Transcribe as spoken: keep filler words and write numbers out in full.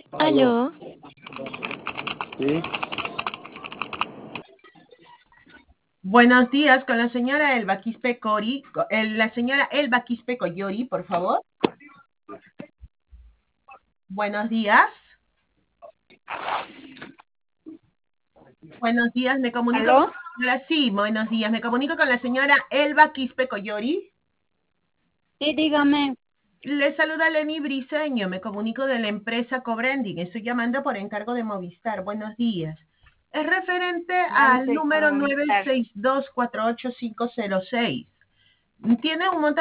Aló. Aló, Sí. Buenos días con la señora Elba Quispe Cori, co- eh, la señora Elba Quispe Coyori, por favor. Buenos días. Buenos días, me comunico con ¿aló? la señora, sí, buenos días, me comunico con la señora Elba Quispe Coyori. Sí, dígame. Le saluda Lenny Briseño, me comunico de la empresa Cobrending, estoy llamando por encargo de Movistar. Buenos días. Es referente Dame un al segundo, número voy a nueve estar. seis dos cuatro ocho cinco cero seis. Tiene un montón